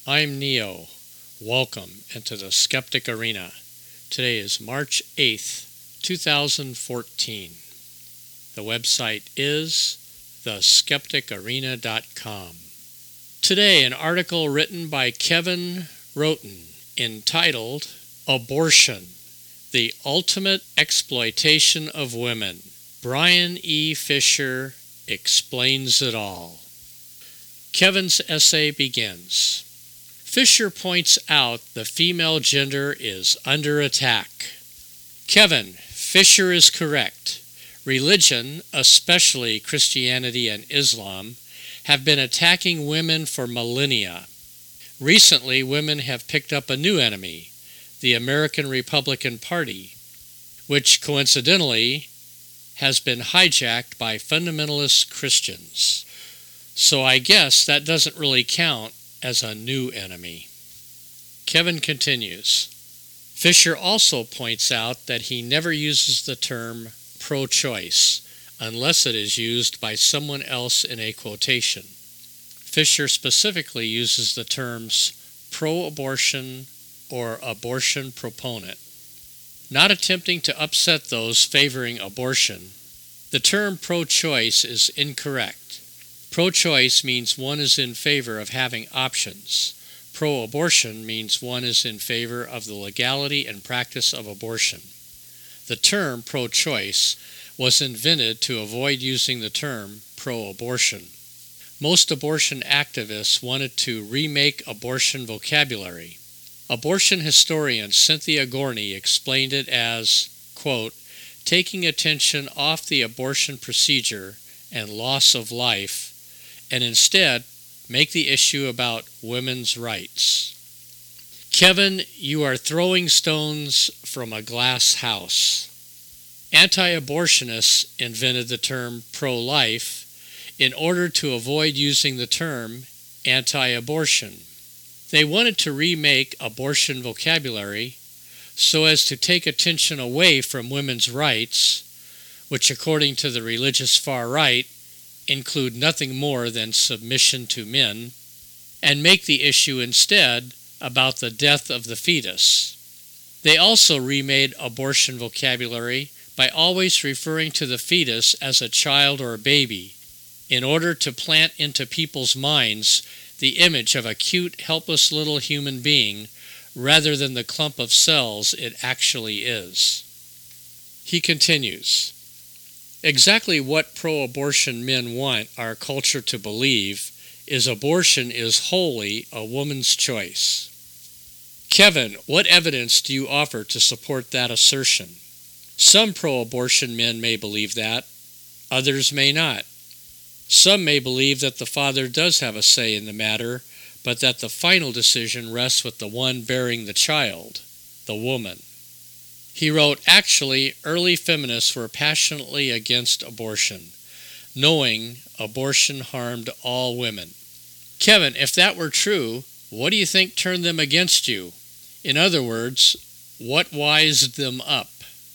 I'm Neo. Welcome into the Skeptic Arena. Today is March 8th, 2014. The website is theskepticarena.com. Today, an article written by Kevin Roten entitled Abortion, the Ultimate Exploitation of Women. Brian E. Fisher explains it all. Kevin's essay begins. Fisher points out the female gender is under attack. Kevin, Fisher is correct. Religion, especially Christianity and Islam, have been attacking women for millennia. Recently, women have picked up a new enemy, the American Republican Party, which coincidentally has been hijacked by fundamentalist Christians. So I guess that doesn't really count as a new enemy. Kevin continues. Fisher also points out that he never uses the term pro-choice unless it is used by someone else in a quotation. Fisher specifically uses the terms pro-abortion or abortion proponent. Not attempting to upset those favoring abortion, the term pro-choice is incorrect. Pro-choice means one is in favor of having options. Pro-abortion means one is in favor of the legality and practice of abortion. The term pro-choice was invented to avoid using the term pro-abortion. Most abortion activists wanted to remake abortion vocabulary. Abortion historian Cynthia Gorney explained it as, quote, taking attention off the abortion procedure and loss of life, and instead make the issue about women's rights. Kevin, you are throwing stones from a glass house. Anti-abortionists invented the term pro-life in order to avoid using the term anti-abortion. They wanted to remake abortion vocabulary so as to take attention away from women's rights, which according to the religious far right include nothing more than submission to men, and make the issue instead about the death of the fetus. They also remade abortion vocabulary by always referring to the fetus as a child or a baby, in order to plant into people's minds the image of a cute, helpless little human being rather than the clump of cells it actually is. He continues. Exactly what pro-abortion men want our culture to believe is abortion is wholly a woman's choice. Kevin, what evidence do you offer to support that assertion? Some pro-abortion men may believe that, others may not. Some may believe that the father does have a say in the matter, but that the final decision rests with the one bearing the child, the woman. He wrote, actually, early feminists were passionately against abortion, knowing abortion harmed all women. Kevin, if that were true, what do you think turned them against you? In other words, what wised them up?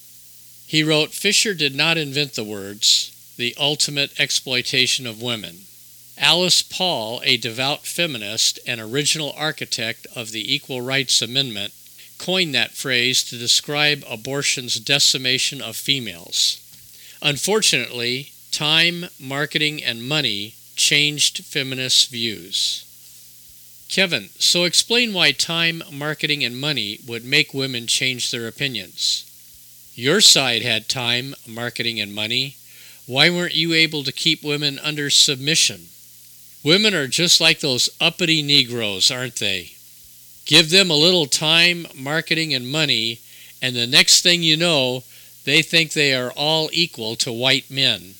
He wrote, Fisher did not invent the words, the ultimate exploitation of women. Alice Paul, a devout feminist and original architect of the Equal Rights Amendment, coined that phrase to describe abortion's decimation of females. Unfortunately, time, marketing, and money changed feminist views. Kevin, so explain why time, marketing, and money would make women change their opinions. Your side had time, marketing, and money. Why weren't you able to keep women under submission? Women are just like those uppity Negroes, aren't they? Give them a little time, marketing, and money, and the next thing you know, they think they are all equal to white men.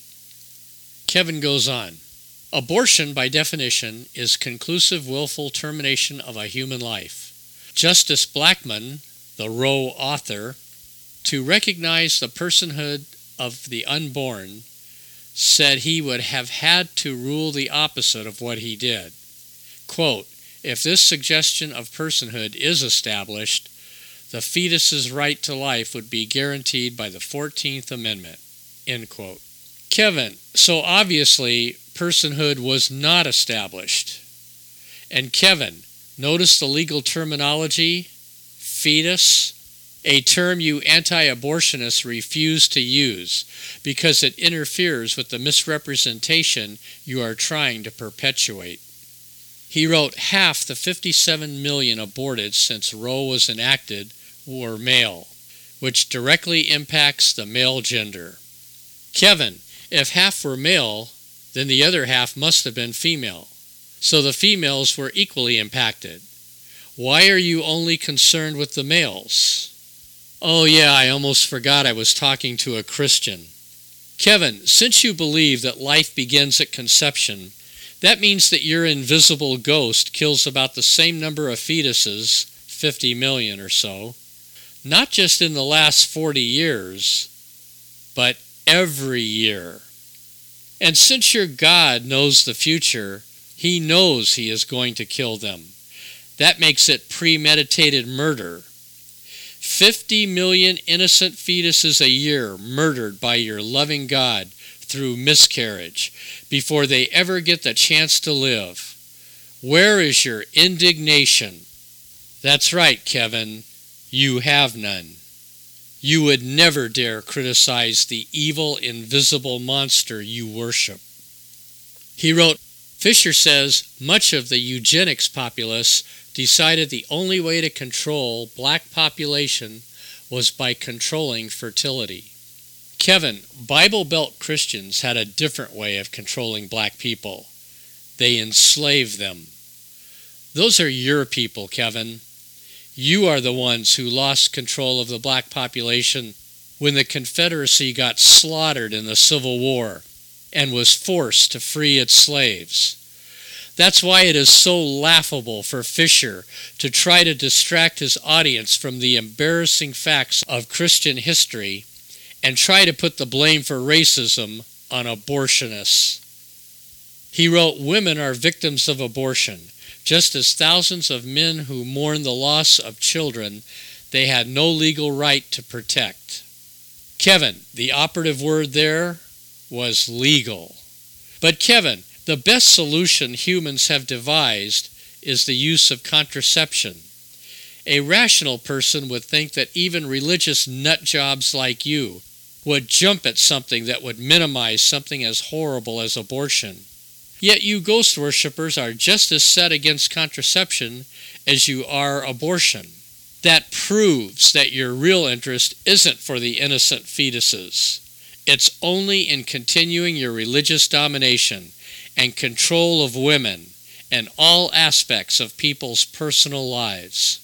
Kevin goes on. Abortion, by definition, is conclusive willful termination of a human life. Justice Blackmun, the Roe author, to recognize the personhood of the unborn, said he would have had to rule the opposite of what he did. Quote, if this suggestion of personhood is established, the fetus's right to life would be guaranteed by the 14th Amendment. End quote. Kevin, so obviously personhood was not established. And Kevin, Notice the legal terminology, fetus, a term you anti-abortionists refuse to use because it interferes with the misrepresentation you are trying to perpetuate. He wrote half the 57 million aborted since Roe was enacted were male, which directly impacts the male gender. Kevin, if half were male, then the other half must have been female. So the females were equally impacted. Why are you only concerned with the males? Oh yeah, I almost forgot I was talking to a Christian. Kevin, since you believe that life begins at conception, that means that your invisible ghost kills about the same number of fetuses, 50 million or so, not just in the last 40 years, but every year. And since your God knows the future, He knows He is going to kill them. That makes it premeditated murder. 50 million innocent fetuses a year murdered by your loving God through miscarriage before they ever get the chance to live. Where is your indignation? That's right, Kevin. You have none. You would never dare criticize the evil, invisible monster you worship. He wrote, Fisher says much of the eugenics populace decided the only way to control black population was by controlling fertility. Kevin, Bible Belt Christians had a different way of controlling black people. They enslaved them. Those are your people, Kevin. You are the ones who lost control of the black population when the Confederacy got slaughtered in the Civil War and was forced to free its slaves. That's why it is so laughable for Fisher to try to distract his audience from the embarrassing facts of Christian history and try to put the blame for racism on abortionists. He wrote, Women are victims of abortion, just as thousands of men who mourn the loss of children they had no legal right to protect. Kevin, the operative word there was legal. But Kevin, the best solution humans have devised is the use of contraception. A rational person would think that even religious nutjobs like you would jump at something that would minimize something as horrible as abortion. Yet you ghost worshippers are just as set against contraception as you are abortion. That proves that your real interest isn't for the innocent fetuses. It's only in continuing your religious domination and control of women and all aspects of people's personal lives.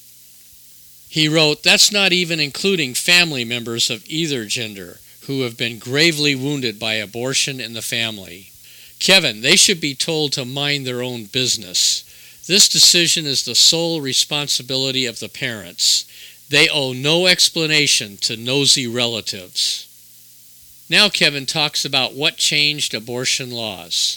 He wrote, That's not even including family members of either gender who have been gravely wounded by abortion in the family. Kevin, they should be told to mind their own business. This decision is the sole responsibility of the parents. They owe no explanation to nosy relatives. Now Kevin talks about what changed abortion laws.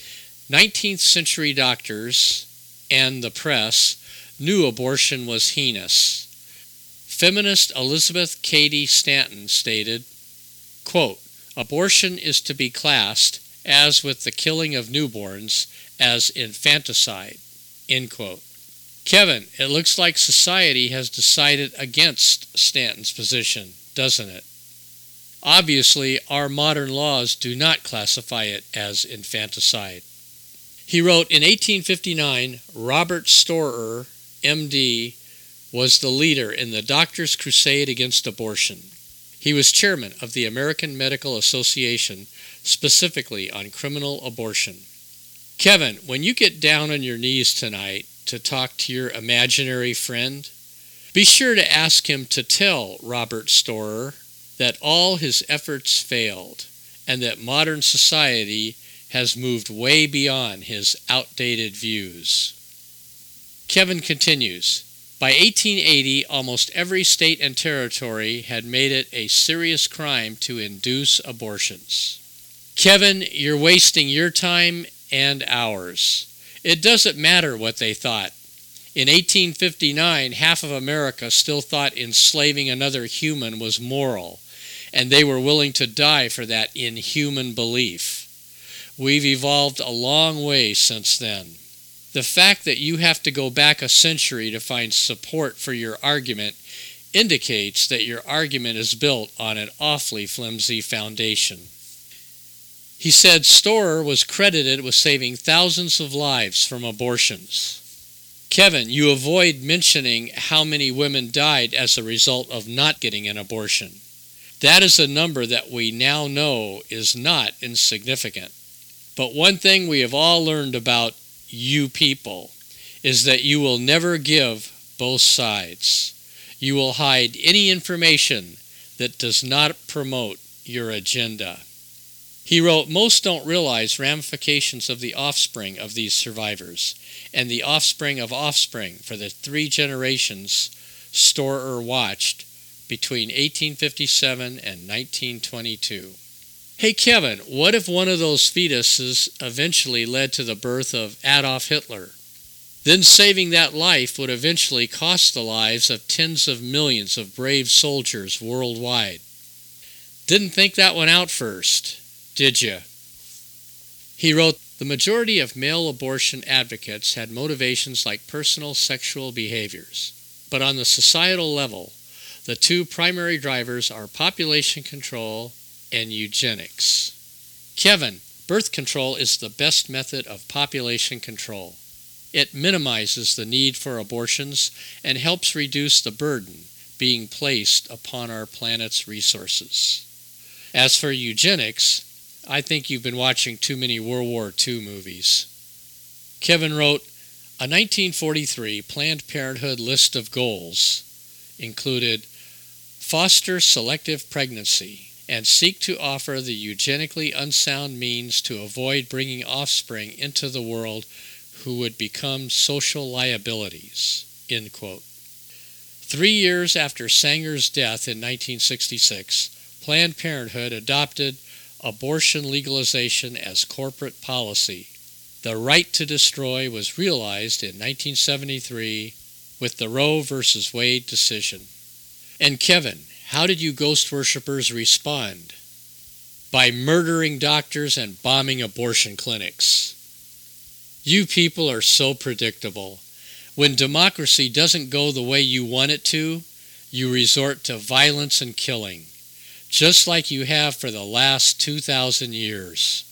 19th century doctors and the press knew abortion was heinous. Feminist Elizabeth Cady Stanton stated, quote, Abortion is to be classed, as with the killing of newborns, as infanticide, end quote. Kevin, it looks like society has decided against Stanton's position, doesn't it? Obviously, our modern laws do not classify it as infanticide. He wrote, in 1859, Robert Storer, M.D., was the leader in the Doctors' Crusade against abortion. He was chairman of the American Medical Association, specifically on criminal abortion. Kevin, when you get down on your knees tonight to talk to your imaginary friend, be sure to ask him to tell Robert Storer that all his efforts failed and that modern society has moved way beyond his outdated views. Kevin continues, by 1880, almost every state and territory had made it a serious crime to induce abortions. Kevin, you're wasting your time and ours. It doesn't matter what they thought. In 1859, half of America still thought enslaving another human was moral, and they were willing to die for that inhuman belief. We've evolved a long way since then. The fact that you have to go back a century to find support for your argument indicates that your argument is built on an awfully flimsy foundation. He said Storer was credited with saving thousands of lives from abortions. Kevin, you avoid mentioning how many women died as a result of not getting an abortion. That is a number that we now know is not insignificant. But one thing we have all learned about you people is that you will never give both sides. You will hide any information that does not promote your agenda. He wrote, most don't realize ramifications of the offspring of these survivors and the offspring of offspring for the 3 generations Storer watched between 1857 and 1922. Hey Kevin, what if one of those fetuses eventually led to the birth of Adolf Hitler? Then saving that life would eventually cost the lives of tens of millions of brave soldiers worldwide. Didn't think that one out first, did you? He wrote, the majority of male abortion advocates had motivations like personal sexual behaviors. But on the societal level, the 2 primary drivers are population control and eugenics. Kevin, birth control is the best method of population control. It minimizes the need for abortions and helps reduce the burden being placed upon our planet's resources. As for eugenics, I think you've been watching too many World War II movies. Kevin wrote, a 1943 Planned Parenthood list of goals included foster selective pregnancy and seek to offer the eugenically unsound means to avoid bringing offspring into the world who would become social liabilities, end quote. 3 years after Sanger's death in 1966, Planned Parenthood adopted abortion legalization as corporate policy. The right to destroy was realized in 1973 with the Roe v. Wade decision. And Kevin, how did you ghost worshippers respond? By murdering doctors and bombing abortion clinics. You people are so predictable. When democracy doesn't go the way you want it to, you resort to violence and killing, just like you have for the last 2,000 years.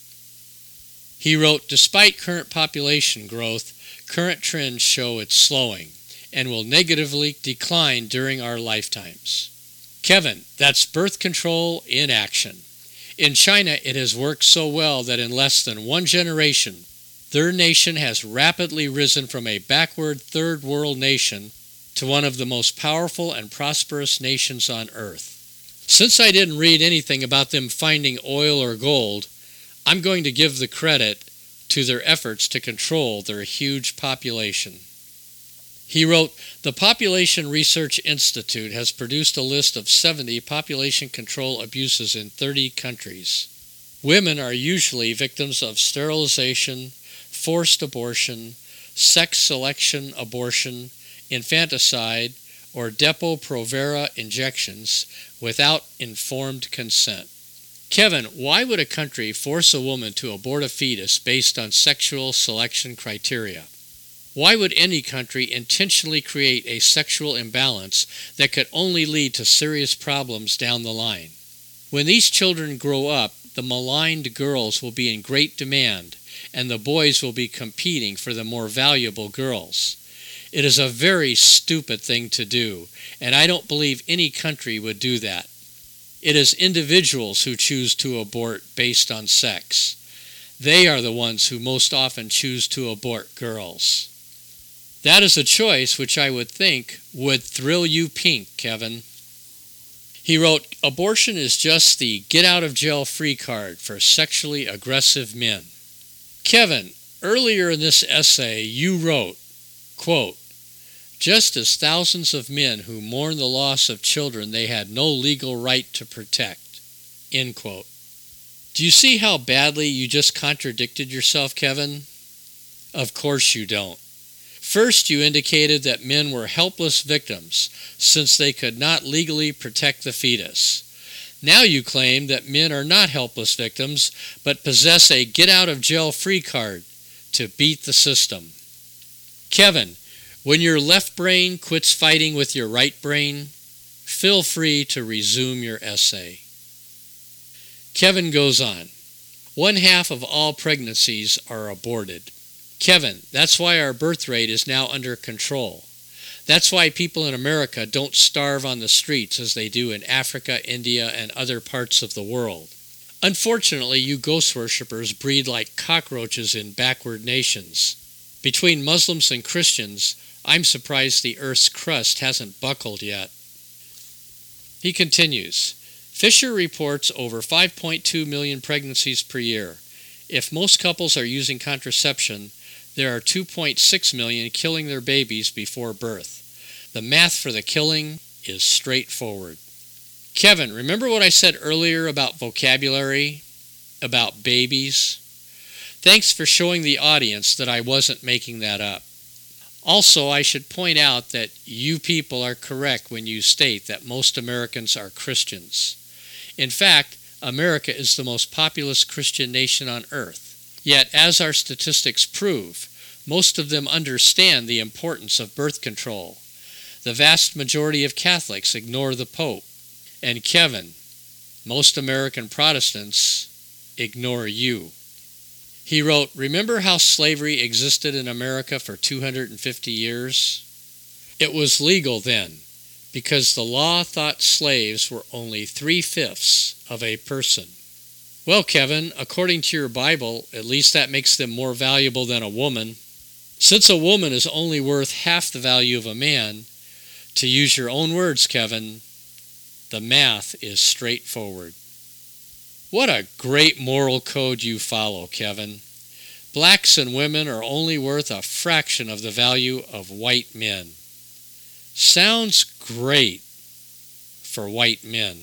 He wrote, despite current population growth, current trends show it's slowing and will negatively decline during our lifetimes. Kevin, that's birth control in action. In China, it has worked so well that in less than 1 generation, their nation has rapidly risen from a backward third world nation to one of the most powerful and prosperous nations on earth. Since I didn't read anything about them finding oil or gold, I'm going to give the credit to their efforts to control their huge population. He wrote, the Population Research Institute has produced a list of 70 population control abuses in 30 countries. Women are usually victims of sterilization, forced abortion, sex selection abortion, infanticide, or Depo-Provera injections without informed consent. Kevin, why would a country force a woman to abort a fetus based on sexual selection criteria? Why would any country intentionally create a sexual imbalance that could only lead to serious problems down the line? When these children grow up, the maligned girls will be in great demand, and the boys will be competing for the more valuable girls. It is a very stupid thing to do, and I don't believe any country would do that. It is individuals who choose to abort based on sex. They are the ones who most often choose to abort girls. That is a choice which I would think would thrill you pink, Kevin. He wrote, abortion is just the get-out-of-jail-free card for sexually aggressive men. Kevin, earlier in this essay you wrote, quote, just as thousands of men who mourn the loss of children they had no legal right to protect, end quote. Do you see how badly you just contradicted yourself, Kevin? Of course you don't. First, you indicated that men were helpless victims since they could not legally protect the fetus. Now you claim that men are not helpless victims, but possess a get-out-of-jail-free card to beat the system. Kevin, when your left brain quits fighting with your right brain, feel free to resume your essay. Kevin goes on. 1/2 of all pregnancies are aborted. Kevin, that's why our birth rate is now under control. That's why people in America don't starve on the streets as they do in Africa, India, and other parts of the world. Unfortunately, you ghost worshippers breed like cockroaches in backward nations. Between Muslims and Christians, I'm surprised the Earth's crust hasn't buckled yet. He continues, Fisher reports over 5.2 million pregnancies per year. If most couples are using contraception, there are 2.6 million killing their babies before birth. The math for the killing is straightforward. Kevin, remember what I said earlier about vocabulary, about babies? Thanks for showing the audience that I wasn't making that up. Also, I should point out that you people are correct when you state that most Americans are Christians. In fact, America is the most populous Christian nation on earth. Yet, as our statistics prove, most of them understand the importance of birth control. The vast majority of Catholics ignore the Pope. And Kevin, most American Protestants ignore you. He wrote, remember how slavery existed in America for 250 years? It was legal then, because the law thought slaves were only 3/5 of a person. Well, Kevin, according to your Bible, at least that makes them more valuable than a woman. Since a woman is only worth half the value of a man, to use your own words, Kevin, the math is straightforward. What a great moral code you follow, Kevin. Blacks and women are only worth a fraction of the value of white men. Sounds great for white men.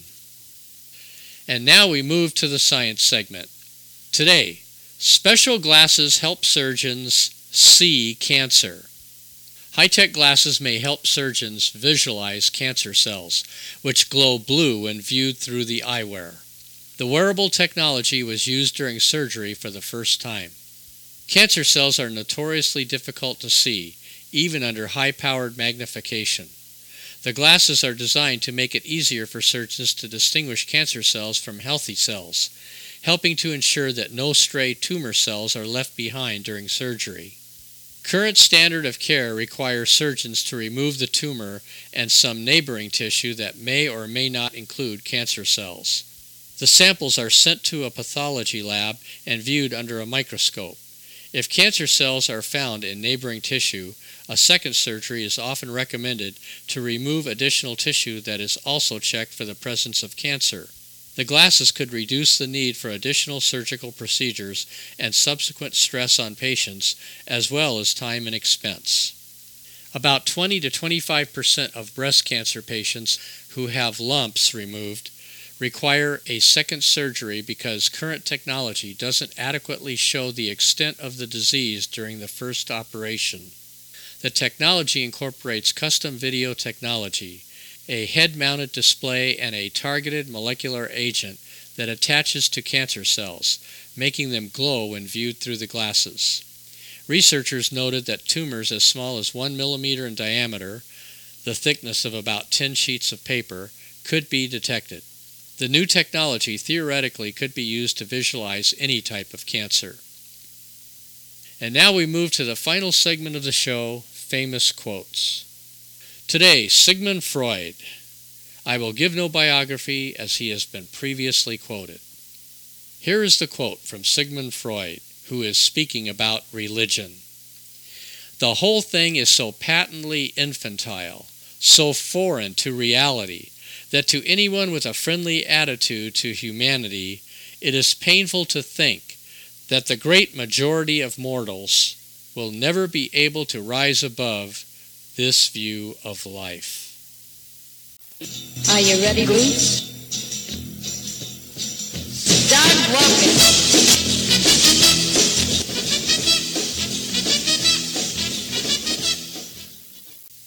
And now we move to the science segment. Today, special glasses help surgeons see cancer. High-tech glasses may help surgeons visualize cancer cells, which glow blue when viewed through the eyewear. The wearable technology was used during surgery for the first time. Cancer cells are notoriously difficult to see, even under high-powered magnification. The glasses are designed to make it easier for surgeons to distinguish cancer cells from healthy cells, helping to ensure that no stray tumor cells are left behind during surgery. Current standard of care requires surgeons to remove the tumor and some neighboring tissue that may or may not include cancer cells. The samples are sent to a pathology lab and viewed under a microscope. If cancer cells are found in neighboring tissue, a second surgery is often recommended to remove additional tissue that is also checked for the presence of cancer. The glasses could reduce the need for additional surgical procedures and subsequent stress on patients, as well as time and expense. About 20 to 25% of breast cancer patients who have lumps removed require a second surgery because current technology doesn't adequately show the extent of the disease during the first operation. The technology incorporates custom video technology, a head-mounted display, and a targeted molecular agent that attaches to cancer cells, making them glow when viewed through the glasses. Researchers noted that tumors as small as 1 millimeter in diameter, the thickness of about 10 sheets of paper, could be detected. The new technology theoretically could be used to visualize any type of cancer. And now we move to the final segment of the show, Famous Quotes. Today, Sigmund Freud. I will give no biography as he has been previously quoted. Here is the quote from Sigmund Freud, who is speaking about religion. The whole thing is so patently infantile, so foreign to reality, that to anyone with a friendly attitude to humanity, it is painful to think that the great majority of mortals will never be able to rise above this view of life. Are you ready, Bruce?